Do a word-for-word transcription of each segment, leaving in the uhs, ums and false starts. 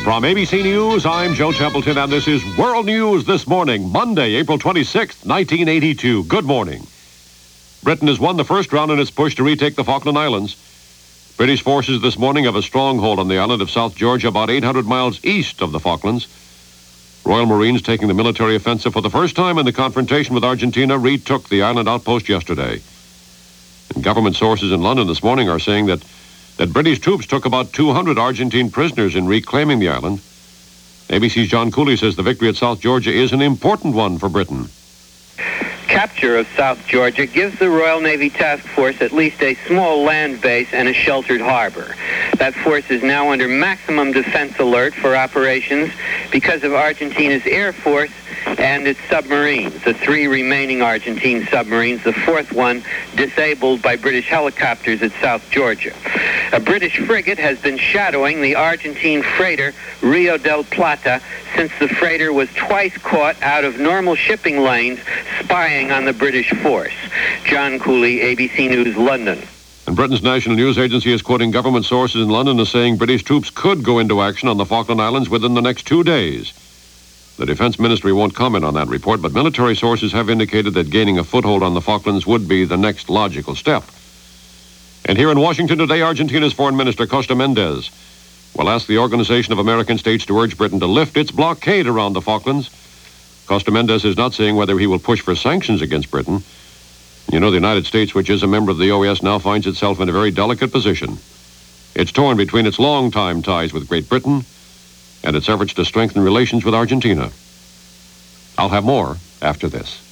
From A B C News, I'm Joe Templeton, and this is World News This Morning, Monday, April twenty-sixth, nineteen eighty-two. Good morning. Britain has won the first round in its push to retake the Falkland Islands. British forces this morning have a stronghold on the island of South Georgia, about eight hundred miles east of the Falklands. Royal Marines, taking the military offensive for the first time in the confrontation with Argentina, retook the island outpost yesterday. And government sources in London this morning are saying that, that British troops took about two hundred Argentine prisoners in reclaiming the island. A B C's John Cooley says the victory at South Georgia is an important one for Britain. Capture of South Georgia gives the Royal Navy Task Force at least a small land base and a sheltered harbor. That force is now under maximum defense alert for operations because of Argentina's Air Force and its submarines. The three remaining Argentine submarines, the fourth one disabled by British helicopters at South Georgia. A British frigate has been shadowing the Argentine freighter Rio del Plata since the freighter was twice caught out of normal shipping lanes spying on the British force. John Cooley, A B C News, London. And Britain's national news agency is quoting government sources in London as saying British troops could go into action on the Falkland Islands within the next two days. The Defense Ministry won't comment on that report, but military sources have indicated that gaining a foothold on the Falklands would be the next logical step. And here in Washington today, Argentina's Foreign Minister Costa Mendez will ask the Organization of American States to urge Britain to lift its blockade around the Falklands. Costa Mendez is not saying whether he will push for sanctions against Britain. You know, the United States, which is a member of the O A S, now finds itself in a very delicate position. It's torn between its long-time ties with Great Britain and its efforts to strengthen relations with Argentina. I'll have more after this.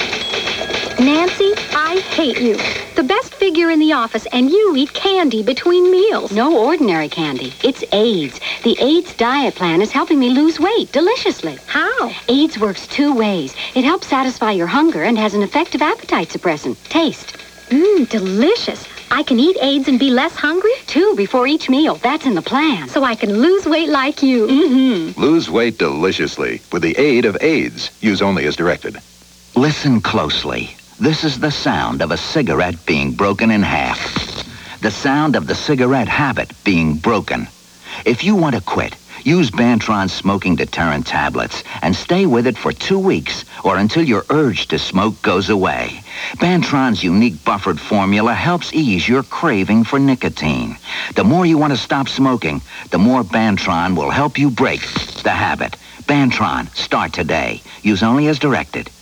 Nancy, I hate you. The best figure in the office, and you eat candy between meals. No ordinary candy. It's AIDS. The AIDS diet plan is helping me lose weight deliciously. How? AIDS works two ways. It helps satisfy your hunger and has an effective appetite suppressant. Taste. Mmm, delicious. I can eat AIDS and be less hungry? Two before each meal. That's in the plan. So I can lose weight like you. Mm-hmm. Lose weight deliciously with the aid of AIDS. Use only as directed. Listen closely. This is the sound of a cigarette being broken in half. The sound of the cigarette habit being broken. If you want to quit, use Bantron smoking deterrent tablets and stay with it for two weeks or until your urge to smoke goes away. Bantron's unique buffered formula helps ease your craving for nicotine. The more you want to stop smoking, the more Bantron will help you break the habit. Bantron, start today. Use only as directed.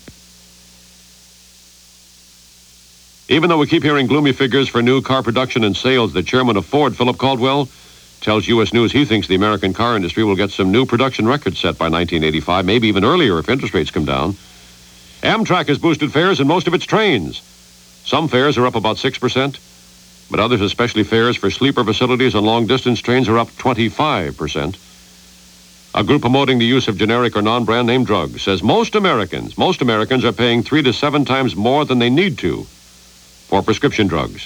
Even though we keep hearing gloomy figures for new car production and sales, the chairman of Ford, Philip Caldwell, tells U S News he thinks the American car industry will get some new production records set by nineteen eighty-five, maybe even earlier if interest rates come down. Amtrak has boosted fares in most of its trains. Some fares are up about six percent, but others, especially fares for sleeper facilities on long-distance trains, are up twenty-five percent. A group promoting the use of generic or non-brand name drugs says most Americans, most Americans are paying three to seven times more than they need to for prescription drugs.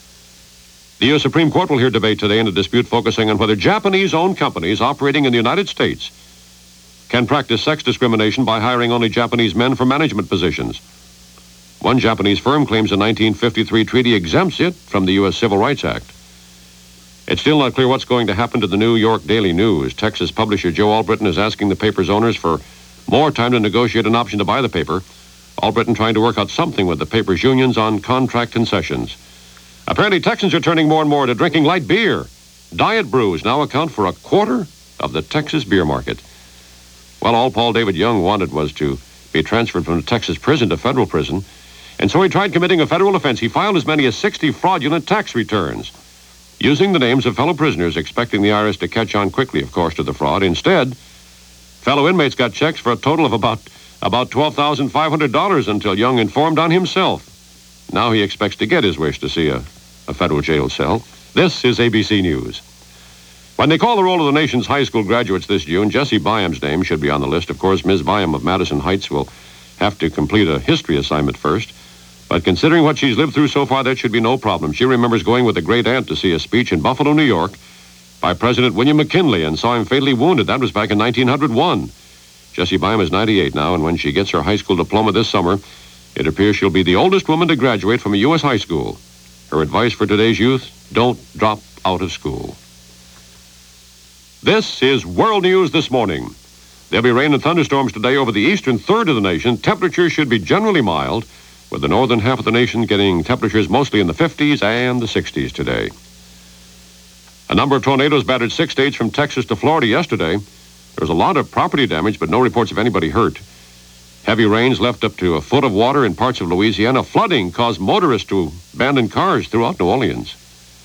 The U S Supreme Court will hear debate today in a dispute focusing on whether Japanese-owned companies operating in the United States can practice sex discrimination by hiring only Japanese men for management positions. One Japanese firm claims the nineteen fifty-three treaty exempts it from the U S Civil Rights Act. It's still not clear what's going to happen to the New York Daily News. Texas publisher Joe Albritton is asking the paper's owners for more time to negotiate an option to buy the paper. Albritton trying to work out something with the paper's unions on contract concessions. Apparently, Texans are turning more and more to drinking light beer. Diet brews now account for a quarter of the Texas beer market. Well, all Paul David Young wanted was to be transferred from a Texas prison to federal prison, and so he tried committing a federal offense. He filed as many as sixty fraudulent tax returns, using the names of fellow prisoners, expecting the I R S to catch on quickly, of course, to the fraud. Instead, fellow inmates got checks for a total of about about twelve thousand five hundred dollars until Young informed on himself. Now he expects to get his wish to see a, a federal jail cell. This is A B C News. When they call the roll of the nation's high school graduates this June, Jessie Byam's name should be on the list. Of course, Miz Byam of Madison Heights will have to complete a history assignment first. But considering what she's lived through so far, that should be no problem. She remembers going with a great aunt to see a speech in Buffalo, New York, by President William McKinley and saw him fatally wounded. That was back in nineteen oh one. Jessie Byam is ninety-eight now, and when she gets her high school diploma this summer, it appears she'll be the oldest woman to graduate from a U S high school. Her advice for today's youth, don't drop out of school. This is World News This Morning. There'll be rain and thunderstorms today over the eastern third of the nation. Temperatures should be generally mild, with the northern half of the nation getting temperatures mostly in the fifties and the sixties today. A number of tornadoes battered six states from Texas to Florida yesterday. There was a lot of property damage, but no reports of anybody hurt. Heavy rains left up to a foot of water in parts of Louisiana. Flooding caused motorists to abandon cars throughout New Orleans.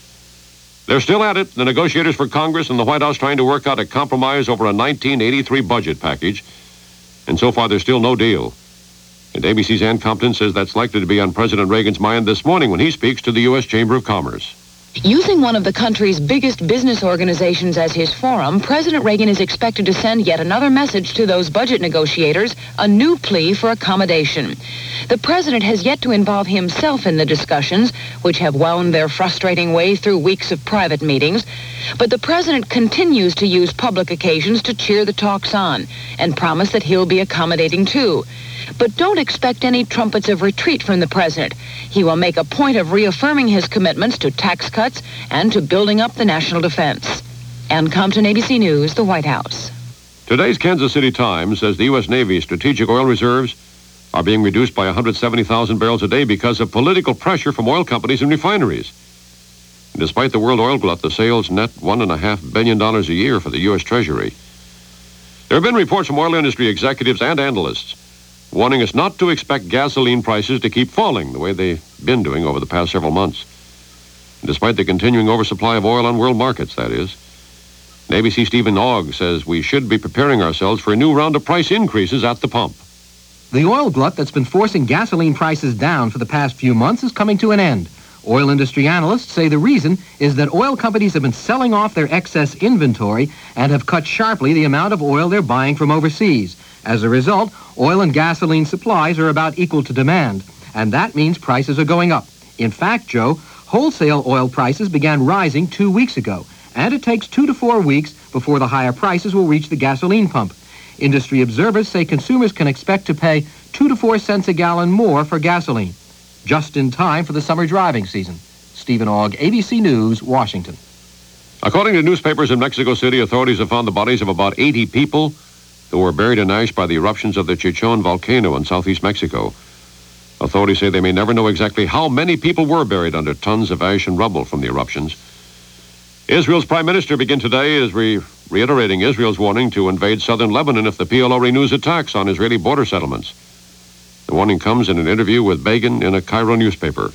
They're still at it, the negotiators for Congress and the White House trying to work out a compromise over a nineteen eighty-three budget package. And so far, there's still no deal. And A B C's Ann Compton says that's likely to be on President Reagan's mind this morning when he speaks to the U S Chamber of Commerce. Using one of the country's biggest business organizations as his forum, President Reagan is expected to send yet another message to those budget negotiators, a new plea for accommodation. The president has yet to involve himself in the discussions, which have wound their frustrating way through weeks of private meetings. But the president continues to use public occasions to cheer the talks on and promise that he'll be accommodating too. But don't expect any trumpets of retreat from the president. He will make a point of reaffirming his commitments to tax cuts and to building up the national defense. Ann Compton, A B C News, the White House. Today's Kansas City Times says the U S Navy's strategic oil reserves are being reduced by one hundred seventy thousand barrels a day because of political pressure from oil companies and refineries. And despite the world oil glut, the sales net one point five billion dollars a year for the U S Treasury. There have been reports from oil industry executives and analysts warning us not to expect gasoline prices to keep falling the way they've been doing over the past several months. Despite the continuing oversupply of oil on world markets, that is. A B C's Stephen Ogg says we should be preparing ourselves for a new round of price increases at the pump. The oil glut that's been forcing gasoline prices down for the past few months is coming to an end. Oil industry analysts say the reason is that oil companies have been selling off their excess inventory and have cut sharply the amount of oil they're buying from overseas. As a result, oil and gasoline supplies are about equal to demand, and that means prices are going up. In fact, Joe, wholesale oil prices began rising two weeks ago, and it takes two to four weeks before the higher prices will reach the gasoline pump. Industry observers say consumers can expect to pay two to four cents a gallon more for gasoline, just in time for the summer driving season. Stephen Ogg, A B C News, Washington. According to newspapers in Mexico City, authorities have found the bodies of about eighty people who were buried in ash by the eruptions of the Chichon volcano in southeast Mexico. Authorities say they may never know exactly how many people were buried under tons of ash and rubble from the eruptions. Israel's prime minister begin today is re- reiterating Israel's warning to invade southern Lebanon if the P L O renews attacks on Israeli border settlements. The warning comes in an interview with Begin in a Cairo newspaper.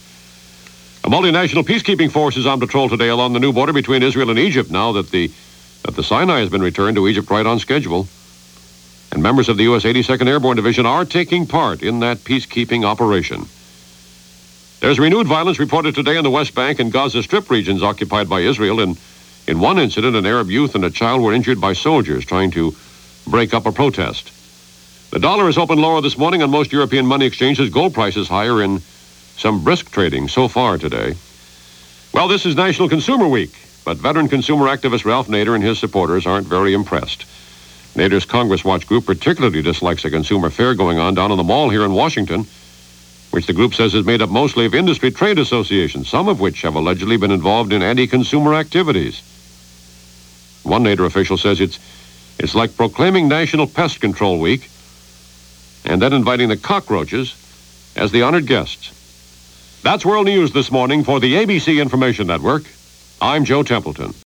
A multinational peacekeeping force is on patrol today along the new border between Israel and Egypt now that the, that the Sinai has been returned to Egypt right on schedule. And members of the U S eighty-second Airborne Division are taking part in that peacekeeping operation. There's renewed violence reported today in the West Bank and Gaza Strip regions occupied by Israel. And in one incident, an Arab youth and a child were injured by soldiers trying to break up a protest. The dollar is open lower this morning on most European money exchanges. Gold prices higher in some brisk trading so far today. Well, this is National Consumer Week, but veteran consumer activist Ralph Nader and his supporters aren't very impressed. Nader's Congress Watch group particularly dislikes a consumer fair going on down on the mall here in Washington, which the group says is made up mostly of industry trade associations, some of which have allegedly been involved in anti-consumer activities. One Nader official says it's it's like proclaiming National Pest Control Week and then inviting the cockroaches as the honored guests. That's World News this morning for the A B C Information Network. I'm Joe Templeton.